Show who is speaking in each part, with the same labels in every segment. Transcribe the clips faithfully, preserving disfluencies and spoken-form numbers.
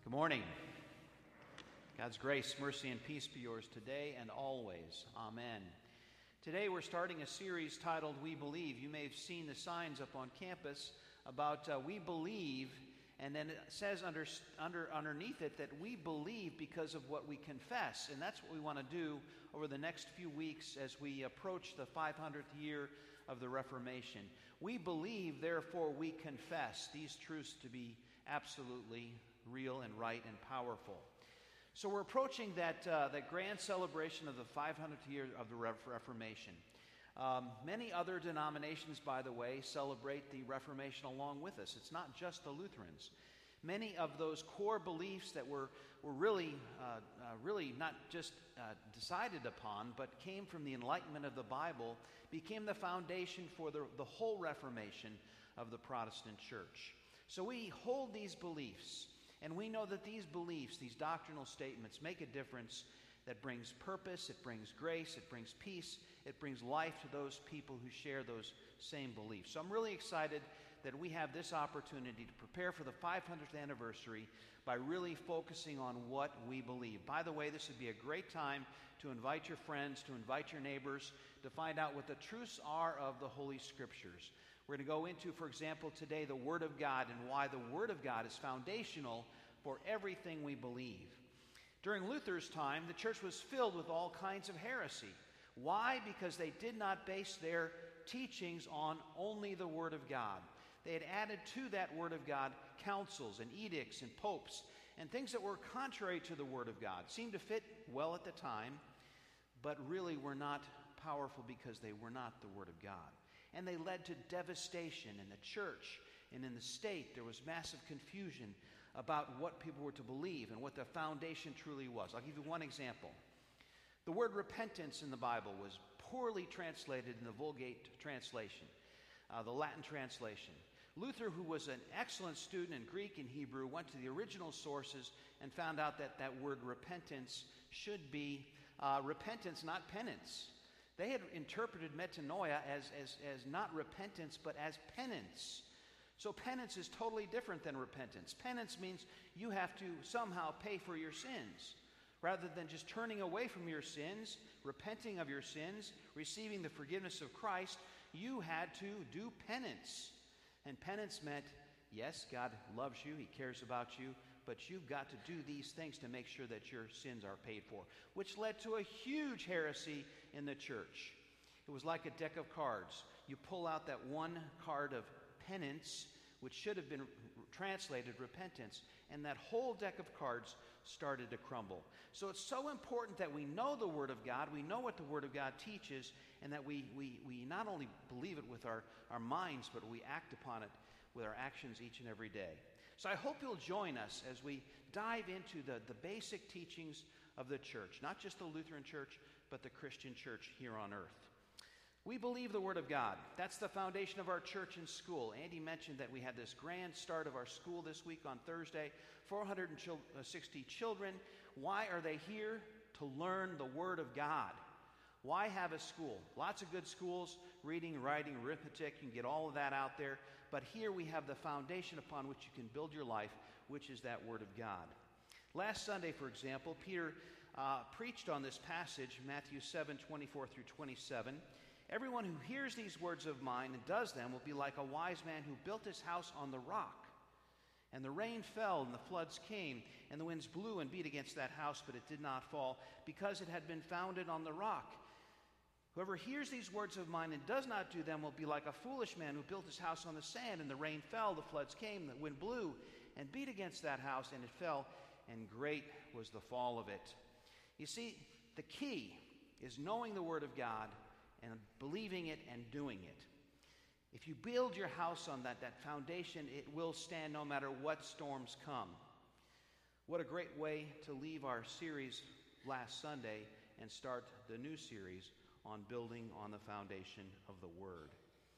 Speaker 1: Good morning. God's grace, mercy, and peace be yours today and always. Amen. Today we're starting a series titled We Believe. You may have seen the signs up on campus about uh, We Believe, and then it says under, under underneath it that we believe because of what we confess. And that's what we want to do over the next few weeks as we approach the five hundredth year of the Reformation. We believe, therefore we confess these truths to be absolutely real and right and powerful. So we're approaching that uh, that grand celebration of the five hundredth year of the Reformation. Um, many other denominations, by the way, celebrate the Reformation along with us. It's not just the Lutherans. Many of those core beliefs that were were really uh, uh, really not just uh, decided upon, but came from the enlightenment of the Bible, became the foundation for the, the whole Reformation of the Protestant Church. So we hold these beliefs. And we know that these beliefs, these doctrinal statements, make a difference that brings purpose, it brings grace, it brings peace, it brings life to those people who share those same beliefs. So I'm really excited that we have this opportunity to prepare for the five hundredth anniversary by really focusing on what we believe. By the way, this would be a great time to invite your friends, to invite your neighbors, to find out what the truths are of the Holy Scriptures. We're going to go into, for example, today the Word of God and why the Word of God is foundational for everything we believe. During Luther's time, the church was filled with all kinds of heresy. Why? Because they did not base their teachings on only the Word of God. They had added to that Word of God councils and edicts and popes and things that were contrary to the Word of God. Seemed to fit well at the time, but really were not powerful because they were not the Word of God. And they led to devastation in the church and in the state. There was massive confusion about what people were to believe and what the foundation truly was. I'll give you one example. The word repentance in the Bible was poorly translated in the Vulgate translation, uh, the Latin translation. Luther, who was an excellent student in Greek and Hebrew, went to the original sources and found out that that word repentance should be uh, repentance, not penance. They had interpreted metanoia as, as, as not repentance, but as penance. So penance is totally different than repentance. Penance means you have to somehow pay for your sins. Rather than just turning away from your sins, repenting of your sins, receiving the forgiveness of Christ, you had to do penance. And penance meant, yes, God loves you, He cares about you, but you've got to do these things to make sure that your sins are paid for, which led to a huge heresy in the church. It was like a deck of cards. You pull out that one card of penance, which should have been translated repentance, and that whole deck of cards started to crumble. So it's so important that we know the Word of God, we know what the Word of God teaches, and that we, we, we not only believe it with our, our minds, but we act upon it with our actions each and every day. So I hope you'll join us as we dive into the, the basic teachings of the church, not just the Lutheran Church, but the Christian church here on earth. We believe the Word of God. That's the foundation of our church and school. Andy mentioned that we had this grand start of our school this week on Thursday. four hundred sixty children. Why are they here? To learn the Word of God. Why have a school? Lots of good schools, reading, writing, arithmetic, you can get all of that out there. But here we have the foundation upon which you can build your life, which is that Word of God. Last Sunday, for example, Peter uh, preached on this passage, Matthew seven, twenty-four through twenty-seven. Everyone who hears these words of mine and does them will be like a wise man who built his house on the rock. And the rain fell, and the floods came, and the winds blew and beat against that house, but it did not fall, because it had been founded on the rock. Whoever hears these words of mine and does not do them will be like a foolish man who built his house on the sand, and the rain fell, the floods came, the wind blew and beat against that house, and it fell, and great was the fall of it. You see, the key is knowing the Word of God and believing it and doing it. If you build your house on that, that foundation, it will stand no matter what storms come. What a great way to leave our series last Sunday and start the new series on building on the foundation of the Word.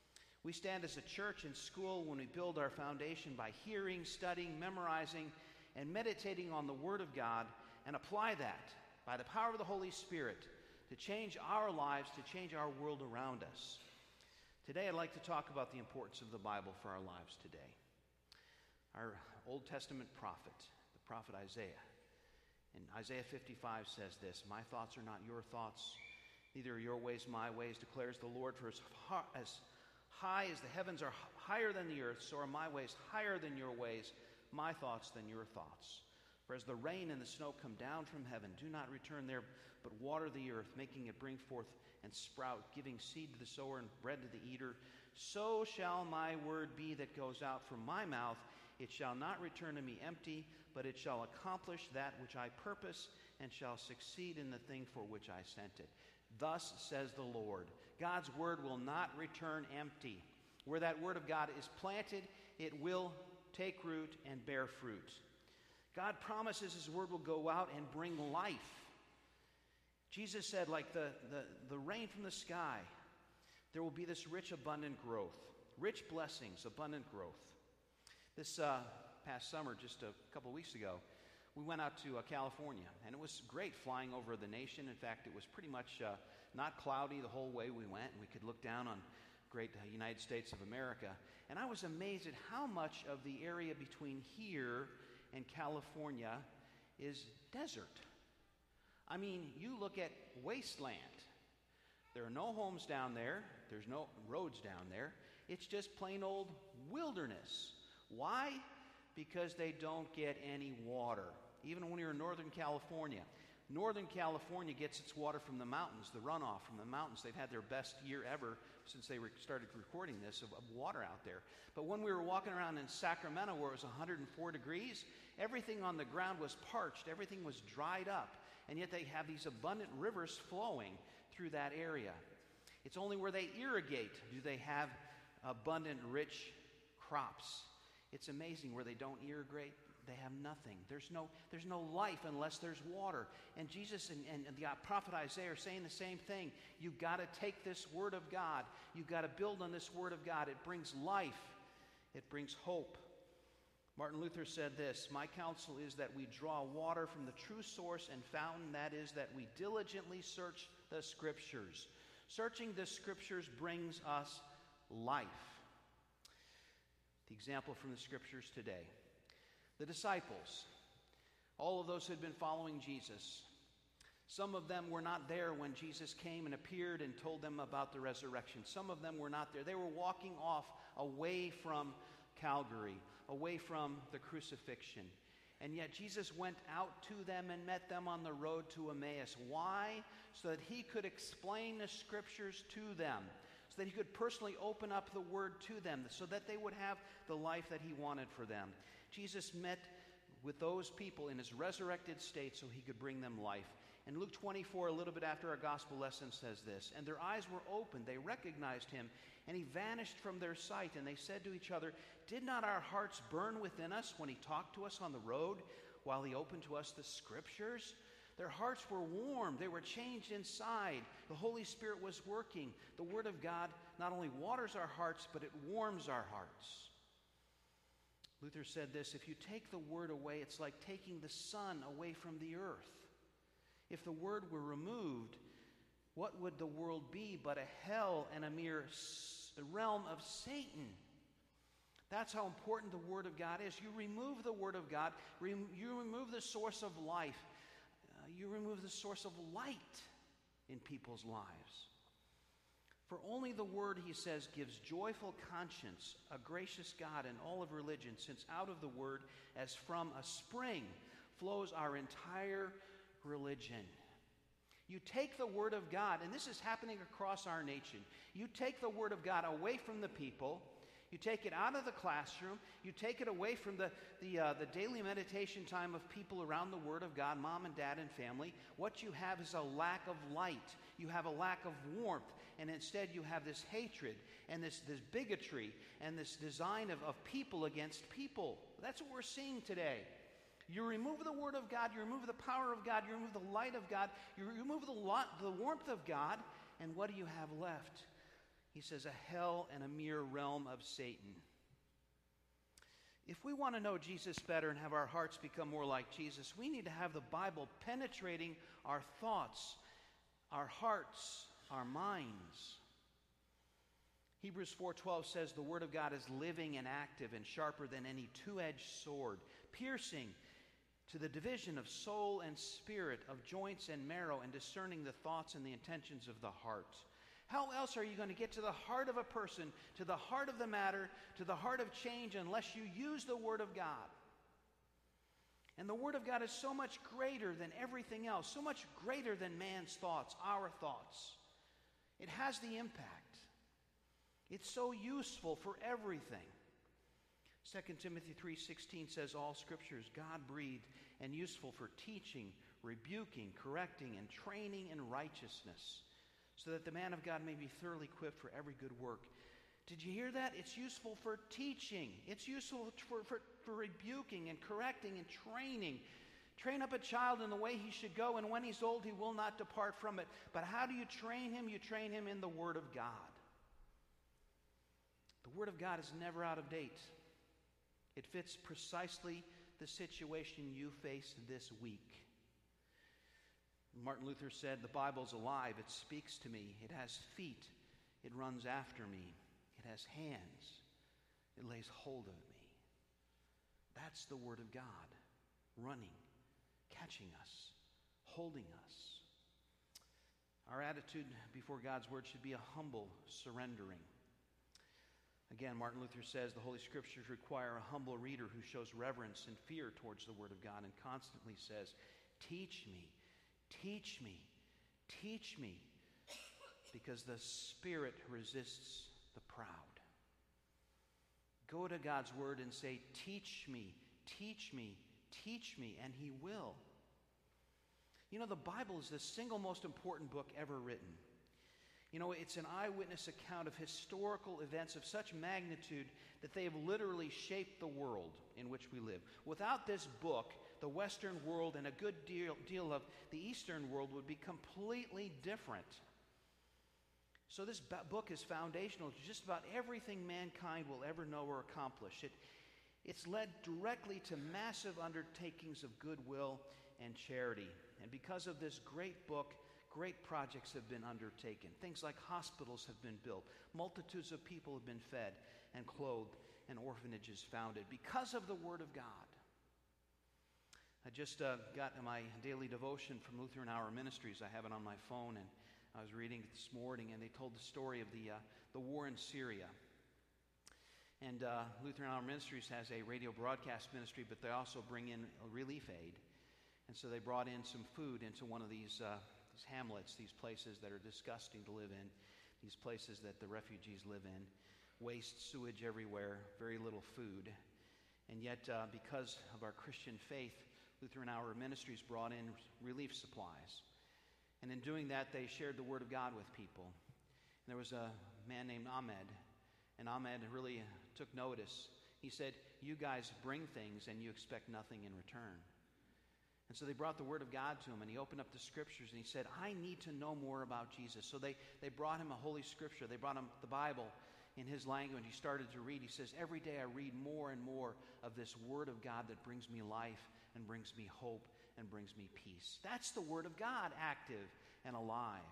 Speaker 1: We stand as a church and school when we build our foundation by hearing, studying, memorizing, and meditating on the Word of God, and apply that by the power of the Holy Spirit to change our lives, to change our world around us. Today I'd like to talk about the importance of the Bible for our lives today. Our Old Testament prophet, the the prophet Isaiah. And Isaiah fifty-five says this, "My thoughts are not your thoughts, neither are your ways my ways, declares the Lord. For as high as, high as the heavens are higher than the earth, so are my ways higher than your ways, my thoughts than your thoughts. For as the rain and the snow come down from heaven, do not return there, but water the earth, making it bring forth and sprout, giving seed to the sower and bread to the eater, so shall my word be that goes out from my mouth. It shall not return to me empty, but it shall accomplish that which I purpose, and shall succeed in the thing for which I sent it. Thus says the Lord." God's word will not return empty. Where that word of God is planted, it will take root and bear fruit. God promises his word will go out and bring life. Jesus said, like the, the, the rain from the sky, there will be this rich, abundant growth. Rich blessings, abundant growth. This uh, past summer, just a couple of weeks ago, we went out to uh, California, and it was great flying over the nation. In fact, it was pretty much uh, not cloudy the whole way we went, and we could look down on great uh, United States of America. And I was amazed at how much of the area between here and California is desert. I mean, you look at wasteland. There are no homes down there. There's no roads down there. It's just plain old wilderness. Why? Because they don't get any water. Even when you're in Northern California. Northern California gets its water from the mountains, the runoff from the mountains. They've had their best year ever since they re- started recording this of, of water out there. But when we were walking around in Sacramento where it was one hundred four degrees, everything on the ground was parched. Everything was dried up. And yet they have these abundant rivers flowing through that area. It's only where they irrigate do they have abundant, rich crops. It's amazing where they don't irrigate, they have nothing. There's no, there's no life unless there's water. And Jesus and, and, and the prophet Isaiah are saying the same thing. You've got to take this word of God. You've got to build on this word of God. It brings life. It brings hope. Martin Luther said this, "My counsel is that we draw water from the true source and fountain, that is, that we diligently search the Scriptures." Searching the Scriptures brings us life. The example from the Scriptures today. The disciples, all of those who had been following Jesus, some of them were not there when Jesus came and appeared and told them about the resurrection. Some of them were not there. They were walking off away from Calvary, away from the crucifixion. And yet Jesus went out to them and met them on the road to Emmaus. Why? So that he could explain the Scriptures to them. So that he could personally open up the Word to them. So that they would have the life that he wanted for them. Jesus met with those people in his resurrected state so he could bring them life. And Luke twenty-four, a little bit after our gospel lesson, says this, "And their eyes were opened, they recognized him, and he vanished from their sight. And they said to each other, 'Did not our hearts burn within us when he talked to us on the road, while he opened to us the Scriptures?'" Their hearts were warmed. They were changed inside. The Holy Spirit was working. The Word of God not only waters our hearts, but it warms our hearts. Luther said this, "If you take the Word away, it's like taking the sun away from the earth. If the Word were removed, what would the world be but a hell and a mere s- realm of Satan?" That's how important the Word of God is. You remove the Word of God, rem- you remove the source of life. Uh, you remove the source of light in people's lives. For only the Word, he says, gives joyful conscience, a gracious God in all of religion, since out of the Word, as from a spring, flows our entire religion. You take the Word of God, and this is happening across our nation. You take the Word of God away from the people. You take it out of the classroom. You take it away from the, the, uh, the daily meditation time of people around the Word of God, mom and dad and family. What you have is a lack of light. You have a lack of warmth. And instead you have this hatred and this, this bigotry and this design of, of people against people. That's what we're seeing today. You remove the Word of God, you remove the power of God, you remove the light of God, you remove the, lot, the warmth of God, and what do you have left? He says, a hell and a mere realm of Satan. If we want to know Jesus better and have our hearts become more like Jesus, we need to have the Bible penetrating our thoughts, our hearts, our minds. Hebrews four twelve says the Word of God is living and active and sharper than any two-edged sword, piercing to the division of soul and spirit, of joints and marrow, and discerning the thoughts and the intentions of the heart. How else are you going to get to the heart of a person, to the heart of the matter, to the heart of change, unless you use the Word of God? And the Word of God is so much greater than everything else, so much greater than man's thoughts, our thoughts. It has the impact. It's so useful for everything. Second Timothy three sixteen says, all Scripture is God-breathed and useful for teaching, rebuking, correcting, and training in righteousness, so that the man of God may be thoroughly equipped for every good work. Did you hear that? It's useful for teaching. It's useful for, for, for rebuking and correcting and training. Train up a child in the way he should go, and when he's old, he will not depart from it. But how do you train him? You train him in the Word of God. The Word of God is never out of date. It fits precisely the situation you face this week. Martin Luther said, the Bible's alive. It speaks to me. It has feet. It runs after me. It has hands. It lays hold of me. That's the Word of God, running, catching us, holding us. Our attitude before God's Word should be a humble surrendering. Again, Martin Luther says the Holy Scriptures require a humble reader who shows reverence and fear towards the Word of God and constantly says, teach me, teach me, teach me, because the Spirit resists the proud. Go to God's Word and say, teach me, teach me, teach me, and He will. You know, the Bible is the single most important book ever written. You know, it's an eyewitness account of historical events of such magnitude that they have literally shaped the world in which we live. Without this book, the Western world and a good deal, deal of the Eastern world would be completely different. So this book is foundational to just about everything mankind will ever know or accomplish. It, it's led directly to massive undertakings of goodwill and charity. And because of this great book, great projects have been undertaken. Things like hospitals have been built. Multitudes of people have been fed and clothed, and orphanages founded because of the Word of God. I just uh, got my daily devotion from Lutheran Hour Ministries. I have it on my phone, and I was reading it this morning, and they told the story of the, uh, the war in Syria. And uh, Lutheran Hour Ministries has a radio broadcast ministry, but they also bring in a relief aid. And so they brought in some food into one of these uh, these hamlets, these places that are disgusting to live in, these places that the refugees live in. Waste, sewage everywhere, very little food. And yet, uh, because of our Christian faith, Lutheran Hour Ministries brought in relief supplies. And in doing that, they shared the Word of God with people. And there was a man named Ahmed, and Ahmed really took notice. He said, you guys bring things and you expect nothing in return. And so they brought the Word of God to him, and he opened up the Scriptures, and he said, I need to know more about Jesus. So they, they brought him a Holy Scripture. They brought him the Bible in his language. He started to read. He says, every day I read more and more of this Word of God that brings me life and brings me hope and brings me peace. That's the Word of God, active and alive.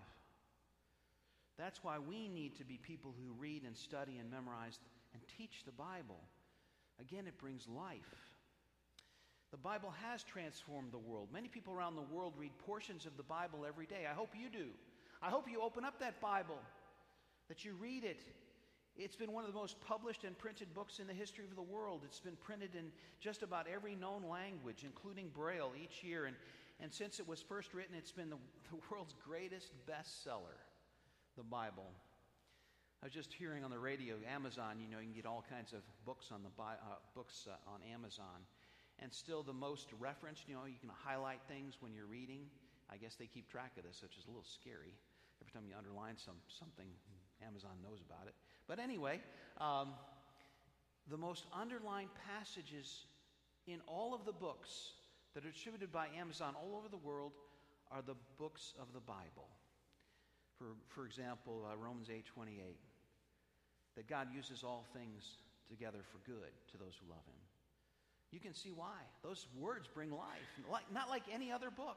Speaker 1: That's why we need to be people who read and study and memorize and teach the Bible. Again, it brings life. The Bible has transformed the world. Many people around the world read portions of the Bible every day. I hope you do. I hope you open up that Bible, that you read it. It's been one of the most published and printed books in the history of the world. It's been printed in just about every known language, including Braille, each year. And, and since it was first written, it's been the, the world's greatest bestseller, the Bible. I was just hearing on the radio, Amazon, you know, you can get all kinds of books on the uh, books uh, on Amazon. And still the most referenced, you know, you can highlight things when you're reading. I guess they keep track of this, which is a little scary. Every time you underline some something, Amazon knows about it. But anyway, um, the most underlined passages in all of the books that are distributed by Amazon all over the world are the books of the Bible. For, for example, uh, Romans eight twenty-eight, that God uses all things together for good to those who love Him. You can see why. Those words bring life, like, not like any other book.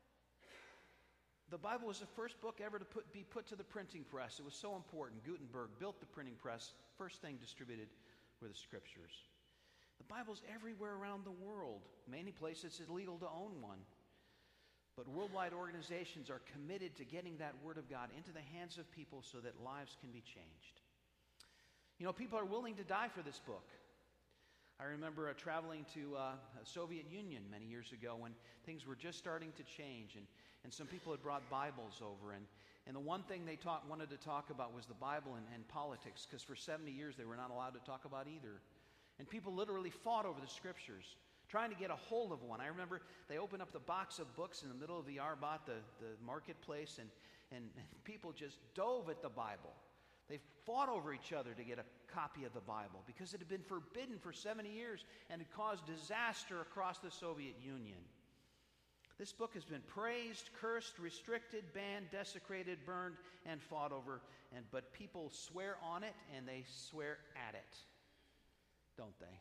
Speaker 1: The Bible was the first book ever to put, be put to the printing press. It was so important. Gutenberg built the printing press. First thing distributed were the Scriptures. The Bible's everywhere around the world. Many places it's illegal to own one. But worldwide organizations are committed to getting that Word of God into the hands of people so that lives can be changed. You know, people are willing to die for this book. I remember uh, traveling to uh, the Soviet Union many years ago when things were just starting to change, and, and some people had brought Bibles over, and, and the one thing they talk, wanted to talk about was the Bible and, and politics, because for seventy years they were not allowed to talk about either. And people literally fought over the Scriptures, trying to get a hold of one. I remember they opened up the box of books in the middle of the Arbat, the, the marketplace, and, and, and people just dove at the Bible. They fought over each other to get a copy of the Bible because it had been forbidden for seventy years and had caused disaster across the Soviet Union. This book has been praised, cursed, restricted, banned, desecrated, burned, and fought over. And but people swear on it and they swear at it, don't they?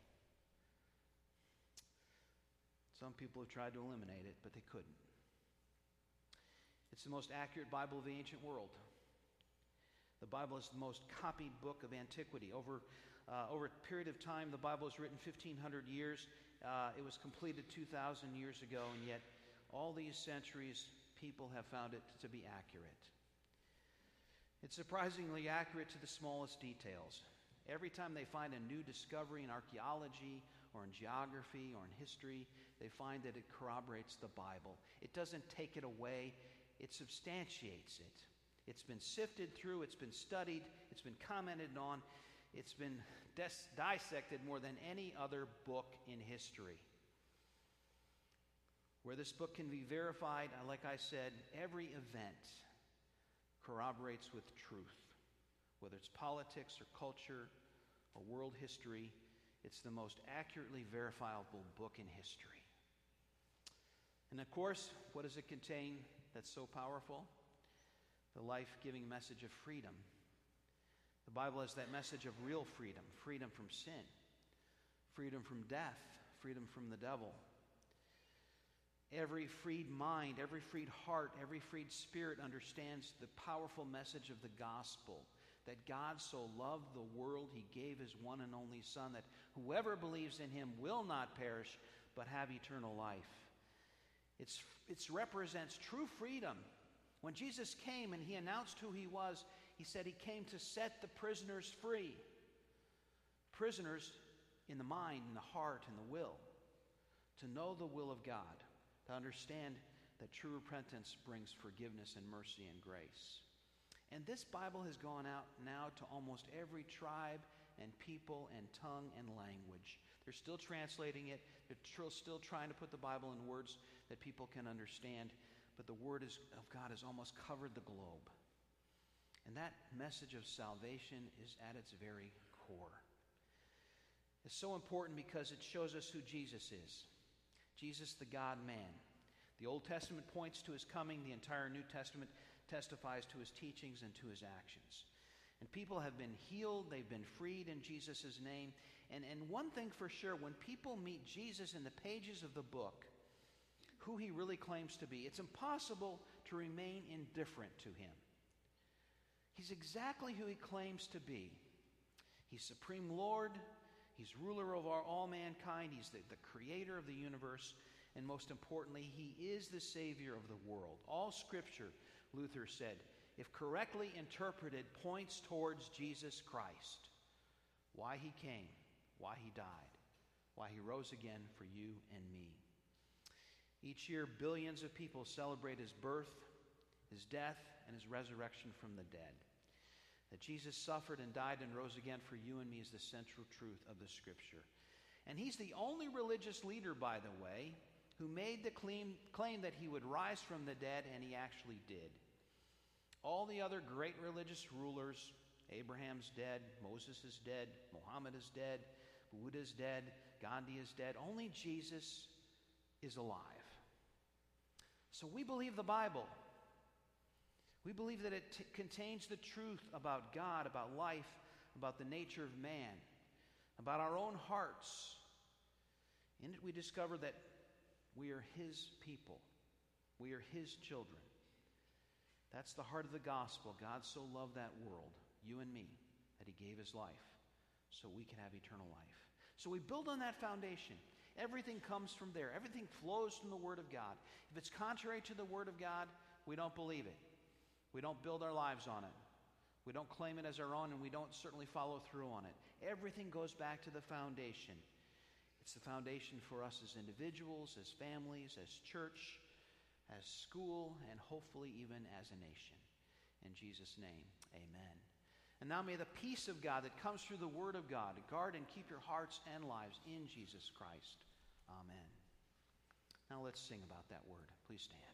Speaker 1: Some people have tried to eliminate it, but they couldn't. It's the most accurate Bible of the ancient world. The Bible is the most copied book of antiquity. Over, uh, over a period of time, the Bible was written fifteen hundred years. Uh, it was completed two thousand years ago, and yet all these centuries, people have found it to be accurate. It's surprisingly accurate to the smallest details. Every time they find a new discovery in archaeology or in geography or in history, they find that it corroborates the Bible. It doesn't take it away, it substantiates it. It's been sifted through, it's been studied, it's been commented on, it's been dis- dissected more than any other book in history. Where this book can be verified, like I said, every event corroborates with truth. Whether it's politics or culture or world history, it's the most accurately verifiable book in history. And of course, what does it contain that's so powerful? The life-giving message of freedom. The Bible has that message of real freedom, freedom from sin, freedom from death, freedom from the devil. Every freed mind, every freed heart, every freed spirit understands the powerful message of the gospel, that God so loved the world, he gave his one and only Son, that whoever believes in him will not perish, but have eternal life. It's, it represents true freedom. When Jesus came and he announced who he was, he said he came to set the prisoners free. Prisoners in the mind, in the heart, in the will. To know the will of God. To understand that true repentance brings forgiveness and mercy and grace. And this Bible has gone out now to almost every tribe and people and tongue and language. They're still translating it. They're tr- still trying to put the Bible in words that people can understand. But the Word is, of God has almost covered the globe. And that message of salvation is at its very core. It's so important because it shows us who Jesus is. Jesus, the God-man. The Old Testament points to his coming. The entire New Testament testifies to his teachings and to his actions. And people have been healed. They've been freed in Jesus' name. And, and one thing for sure, when people meet Jesus in the pages of the book, who he really claims to be, it's impossible to remain indifferent to him. He's exactly who he claims to be. He's Supreme Lord. He's ruler over all mankind. He's the, the creator of the universe. And most importantly, he is the Savior of the world. All Scripture, Luther said, if correctly interpreted, points towards Jesus Christ. Why he came, why he died, why he rose again for you and me. Each year, billions of people celebrate his birth, his death, and his resurrection from the dead. That Jesus suffered and died and rose again for you and me is the central truth of the Scripture. And he's the only religious leader, by the way, who made the claim, claim that he would rise from the dead, and he actually did. All the other great religious rulers, Abraham's dead, Moses is dead, Muhammad is dead, Buddha is dead, Gandhi is dead. Only Jesus is alive. So we believe the Bible. We believe that it t- contains the truth about God, about life, about the nature of man, about our own hearts. In it we discover that we are his people. We are his children. That's the heart of the gospel. God so loved that world, you and me, that he gave his life so we can have eternal life. So we build on that foundation. Everything comes from there. Everything flows from the Word of God. If it's contrary to the Word of God, we don't believe it. We don't build our lives on it. We don't claim it as our own, and we don't certainly follow through on it. Everything goes back to the foundation. It's the foundation for us as individuals, as families, as church, as school, and hopefully even as a nation. In Jesus' name, amen. And now may the peace of God that comes through the Word of God guard and keep your hearts and lives in Jesus Christ. Amen. Now let's sing about that word. Please stand.